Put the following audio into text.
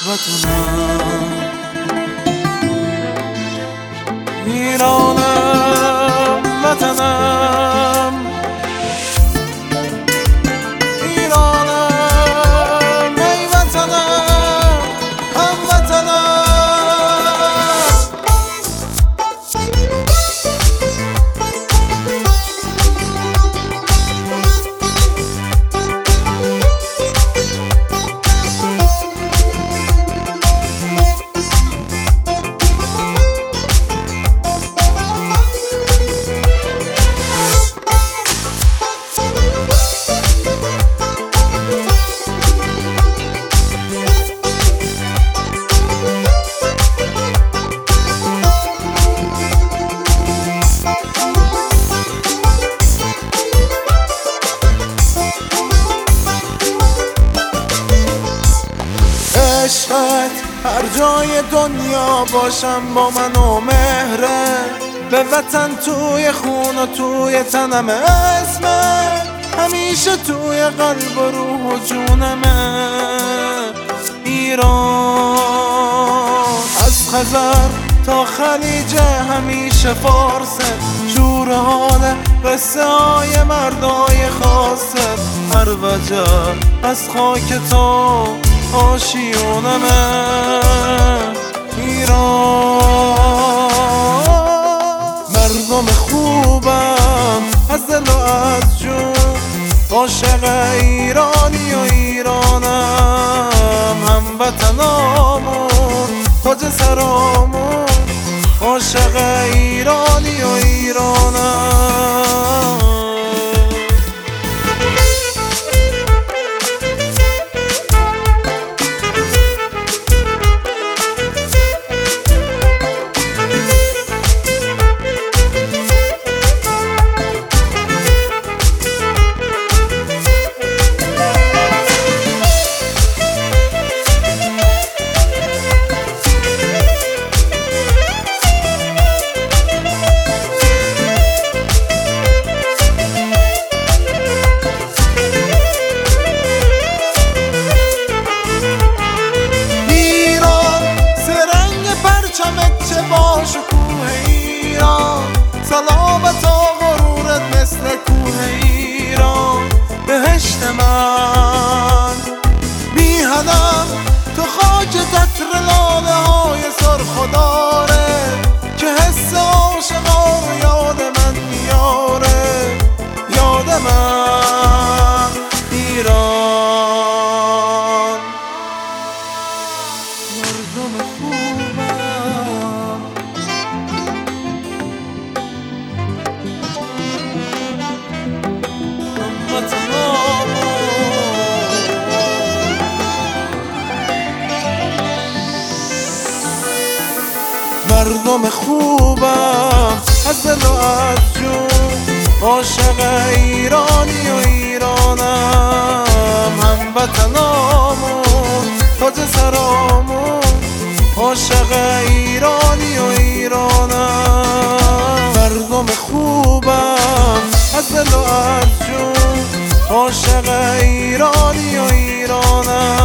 وطنم، ایرانم وطنم، ایرانم ای وطنم هموطنم. عشقت هر جای دنیا باشم با من و مهره، به وطن توی خون و توی تنم، اسمت همیشه توی قلب و روح و جونمه. ایران از خزر تا خلیج همیشه فارسه، شور حال قصه های مردای خاصه، هر وجه از خاک تو آشیونمه. ایران مردم خوبم از دل و از جون، عاشق ایرانی و ایرانم، هموطنامون تاج سرامون، عاشق ایرانی و ایرانم. سلامت و غرورت مثل کوه ایران، بهشت من میهنم تو خاک قطر لاله های سرخ و داره، که حس عاشقا رو یاد من میاره، یاد من ایران. مردم خوبم مردم خوبم از دل و از جون، عاشق ایرانی و ایرانم، هموطنامون تاج سرامون، عاشق ایرانی و ایرانم. مردم خوبم از دل و از جون، عاشق ایرانی و ایرانم.